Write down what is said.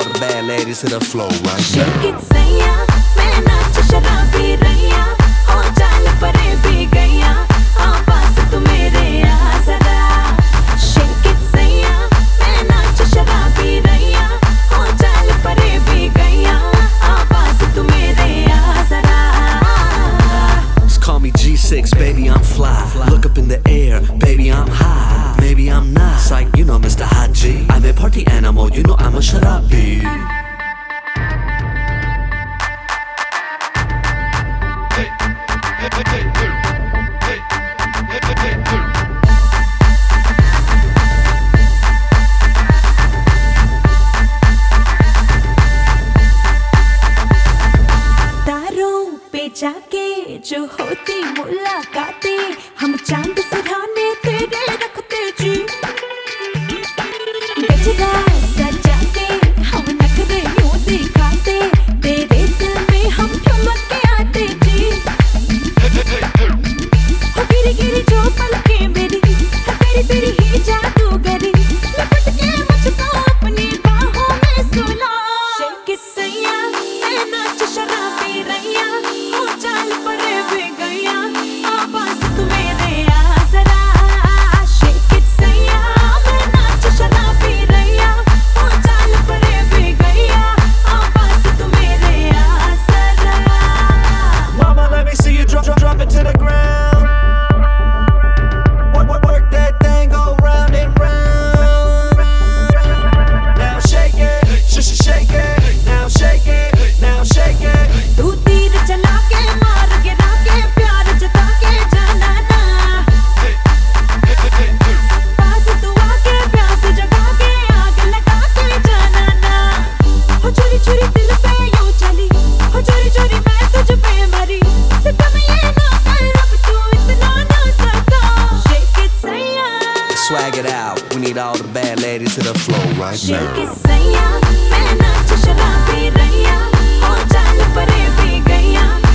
all the bad ladies to the floor right now. Shake it सैया, मैं नाच शराबी रैया, हो जान परे भी गैया, हाँ पास तू मेरे आ जरा. Shake it सैया, मैं नाच शराबी रैया, हो जान परे भी गैया, हाँ पास तू मेरे आ जरा. Just call me G6, baby, I'm fly. Look up in the air, baby, I'm high. Maybe I'm not. Psych, you know Mr. Hot G. I'm a party animal, you know I'm a sharabi. तारों पे जाके जो होती मुलाकातें, हम चांद सिराने तेरे रखते जी. गजरा सजाते हम नखरे यूं दिखाते, तेरे दिल में हम ठुमक के आते जी. हो गिरी गिरी जो पलकें मेरी, है तेरी तेरी ही जादूगरी, लिपट के मुझको अपनी बाहों में सुला. Shake it सैया, मैं नाच शराबी रैया, हो चाल परे भी गैया, आवाज़ तू मेरे आ जरा. Shake it सैया, मैं नाच शराबी रैया, हो चाल परे भी गैया, आवाज़ तू मेरे आ जरा. Mama, let me see you drop it to the ground. Work that thing, go round and round. Now shake it, shake it. Now shake it, shake it. तू तीर चला के मार गिरा के प्यार जता के जाना ना. पास तू आके प्यास जगा के आग लगा के जाना ना. हो चोरी चोरी दिल पे यूं चली, हो चोरी चोरी मैं तुझ पे मरी, सितम ये ना कर अब तू इतना ना सता. Shake it सैया, Swag it out, we need all the bad ladies to the floor right now. shake it सैया, मैं नाच शराबी रैया, हो चाल परे भी गैया.